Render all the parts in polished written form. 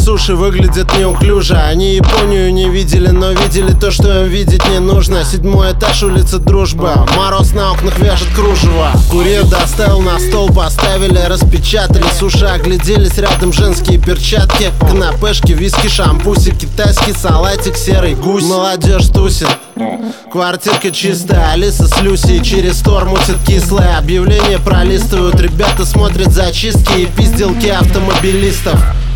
суши выглядят неуклюже. Они Японию не видели, но видели то, что им видеть не нужно. 7-й этаж, улица Дружба. Мороз на окнах вяжет кружево. Курьер доставил на стол, поставили, распечатали. Суши огляделись, рядом женские перчатки, канапешки, виски, шампуси, китайский салатик, серый гусь. Молодежь тусит. Квартирка чистая, Алиса с Люсей через тор мутит кислое. Объявления пролистывают, ребята смотрят зачистки и пизделки автомобилистов.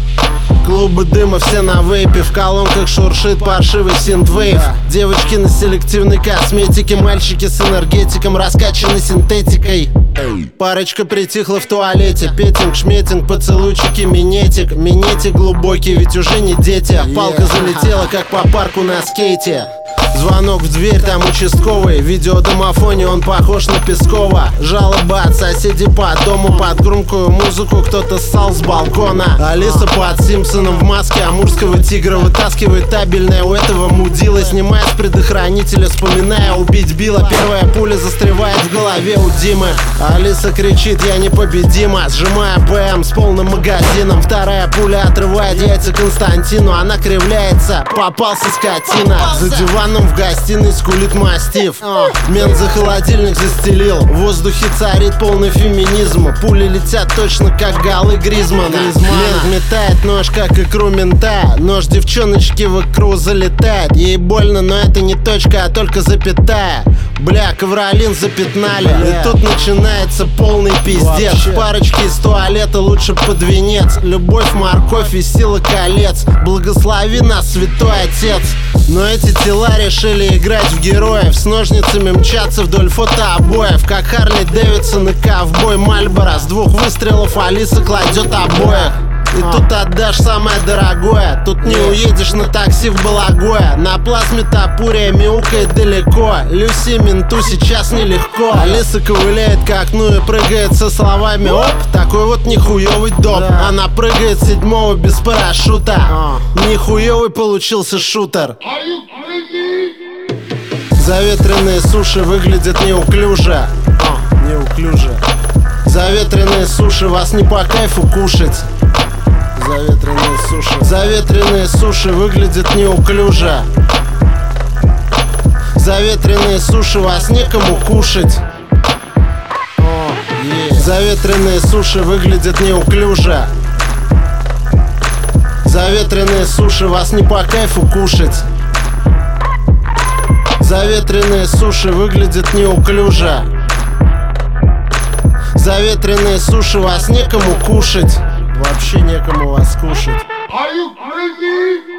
Клубы дыма, все на вейпе, в колонках шуршит паршивый синтвейв. Девочки на селективной косметике, мальчики с энергетиком, раскачаны синтетикой. Парочка притихла в туалете, петинг, шметинг, поцелуйчики, минетик. Минетик глубокий, ведь уже не дети. Палка залетела, как по парку на скейте. Звонок в дверь, там участковый. В видеодомофоне он похож на Пескова. Жалоба от соседей по дому, под громкую музыку кто-то ссал с балкона. Алиса под Симпсоном в маске амурского тигра вытаскивает табельное у этого мудила, снимая с предохранителя, вспоминая убить Билла. Первая пуля застревает в голове у Димы. Алиса кричит: я непобедима, сжимая БМ с полным магазином. Вторая пуля отрывает яйца Константину. Она кривляется, попался скотина. За диваном в гостиной скулит мастиф. Мент за холодильник застелил. В воздухе царит полный феминизм. Пули летят точно как голы Гризмана. Мент метает нож, как икру мента. Нож девчоночки в икру залетает. Ей больно, но это не точка, а только запятая. Бля, ковролин запятнали. И тут начинается полный пиздец. Парочки из туалета лучше под венец. Любовь, морковь и сила колец. Благослови нас, святой отец. Но эти тела решили играть в героев. С ножницами мчаться вдоль фотообоев, как Харли Дэвидсон и ковбой Мальборо. С 2 выстрелов Алиса кладет обоих. И тут отдашь самое дорогое. Тут не уедешь на такси в Балагое. На плазме топурия мяукает далеко. Люси менту сейчас нелегко. Алиса ковыляет к окну и прыгает со словами: оп, такой вот нихуёвый доп. Она прыгает с 7-го без парашюта. Нихуёвый получился шутер. Заветренные суши выглядят неуклюже. Заветренные суши, вас не по кайфу кушать. Заветренные суши выглядят неуклюже. Заветренные суши, вас некому кушать. Заветренные суши выглядят неуклюже. Заветренные суши, вас не по кайфу кушать. Заветренные суши выглядят неуклюже. Заветренные суши, вас некому кушать. Вообще некому вас кушать.